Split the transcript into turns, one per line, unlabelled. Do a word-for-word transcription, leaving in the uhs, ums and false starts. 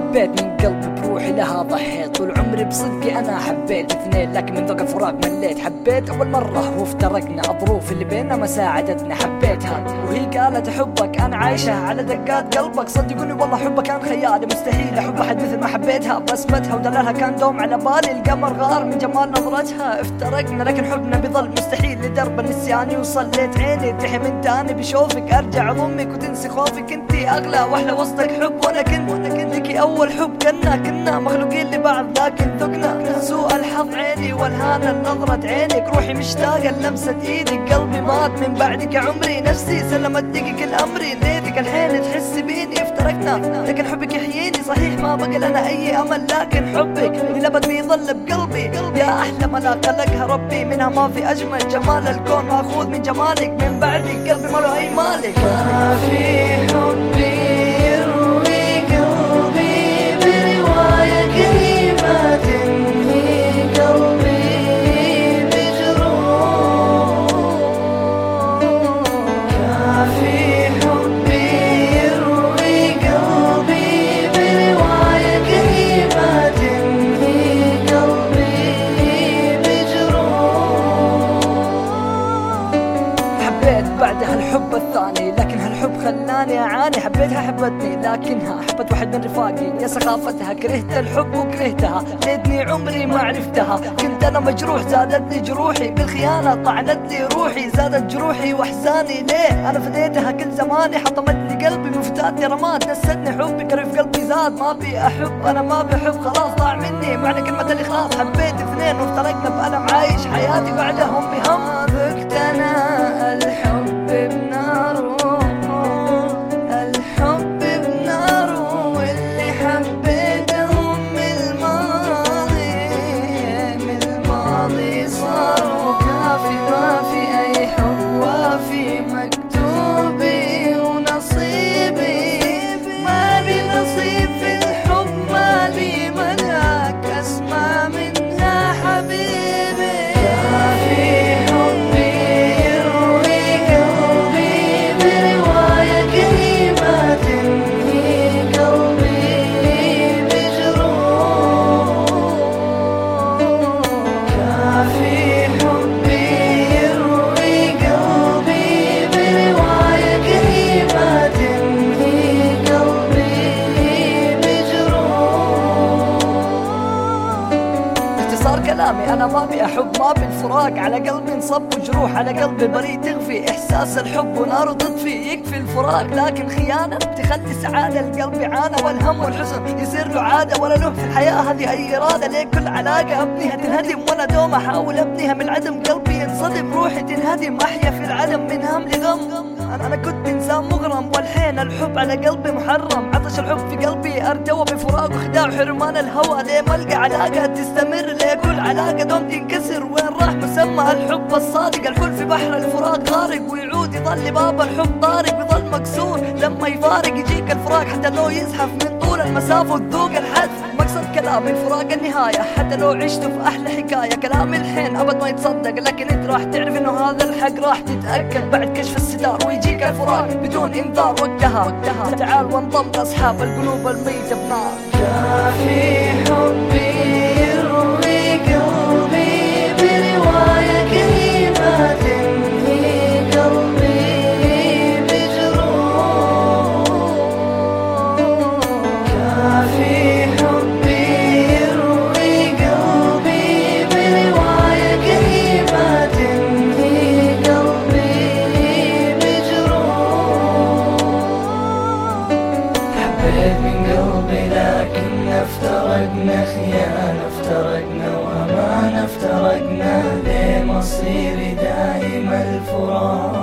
حبيت من قلبي بروحي لها ضحيت، طول عمري بصدقي انا حبيت اثنين، لكن من ذوق الفراق مليت. حبيت اول مرة وافترقنا، الظروف اللي بيننا ما ساعدتنا. حبيتها وهي قالت احبك، انا عايشة على دقات قلبك. صدقوني والله حبك كان خيالي، مستحيل احب احد مثل ما حبيتها. بسمتها ودلالها كان دوم على بالي، القمر غار من جمال نظرتها. افترقنا لكن حبنا بيظل مستحيل لدرب النسيان يوصل. ليت عيني تحي من تاني بشوفك، ارجع اضمك وتنسي خوفك. انتي اغلى واحلى وسطك حب، وانا كنت وانا كنت لكي اول حب. كنا كنا مخلوقين لبعض لكن ذقنا سوء الحظ. عيني والهانا نظرة عينك، روحي مشتاقة لمسة ايدك. قلبي مات من بعدك يا عمري، نفسي سلمت دقيق الامر. نيتك الحين تحس بيني، افترقنا لكن حبك يحييني. صحيح ما بقى لنا اي امل، لكن حبك للابد بيظل بقلبي. يا احلى ملا خلقها ربي، منها ما في اجمل. جمال الكون ماخوذ من جمالك، من بعدك قلبي ما له اي مالك.
ما في حبي يروي قلبي برواية كلمة تنهي قلبي بجروح. كافي حبي يروي قلبي برواية كلمة تنهي قلبي بجروح.
حبيت بعدها الحب الثاني، لكن هالحب خلاني اعاني. حبيتها حبتني لكنها حبت واحد من رفاقي. يا سخافتها كرهت الحب وكرهتها، ليتني عمري ما عرفتها. كنت انا مجروح زادتني جروحي، بالخيانة طعنت لي روحي. زادت جروحي واحزاني ليه، انا فديتها كل زماني. حطمت لي قلبي مفتاتي رماد، نستني حبي كرف قلبي زاد. ما بي احب انا ما بحب، خلاص ضاع مني معنى كلمة الاخلاص. حبيت اثنين وافترقنا بألم، عايش حياتي بعدهم بهم.
ذقت انا الحب بناره، الحب بناره. واللي حبيتهم من الماضي، من الماضي صاروا كافي. ما في اي حب وافي، مكتوبي ونصيبي. ما لي نصيب في الحب، ما لي ملاك اسمع منها حبيبي. كافي حبي يروي قلبي برواية كلمة تنهي قلبي بجروح. كافي حبي يروي قلبي برواية كلمة تنهي قلبي بجروح.
باختصار كلامي انا ما بي احب، ما بالفراق. على قلبي انصب وجروح، على قلبي بريء تغفي. احساس الحب ونار تطفي، يكفي الفراق لكن خيانة تخلي سعادة. القلب عانى والهم والحزن يصير له عادة. ولا له في الحياة هذه اي ارادة، ليه كل علاقة ابنيها تنهدم. وانا دوم احاول ابنيها من العدم، قلبي ينصدم روحي تنهدم. احيا في العدم من هم لغم. انا انا كنت انسان مغرم، والحين الحب على قلبي محرم. عطش الحب في قلبي ارتوى بفراق وخداع حرمان الهوى. ليه ما القى علاقة تستمر، ليه كل علاقة دوم تنكسر. وين راح مسمى الحب الصادق؟ الكل في بحر الفراق غارق، ويعود يظل باب الحب طارق. بيظل مكسور لما يفارق، يجيك الفراق حتى لو يزحف من طول المسافة وتذوق الحذف. مقصد كلامي الفراق النهاية، حتى لو عشت في احلى حكاية. كلامي الحين ابد ما يتصدق، لكن انت راح تعرف انه هذا الحق. راح تتأكد بعد كشف الستار، ويجيك الفراق بدون انذار. وقتها وقتها تعال وانضم لاصحاب القلوب الميتة بنار.
كافي حبي يروي قلبي برواية كلمة تنهي قلبي بجروح. كافي حبي يروي قلبي برواية كلمة تنهي قلبي بجروح. حبيت من قلبي لكن افترقنا، خيانة افترقنا وأمانة افترقنا. ليه مصيري دائما الفراق؟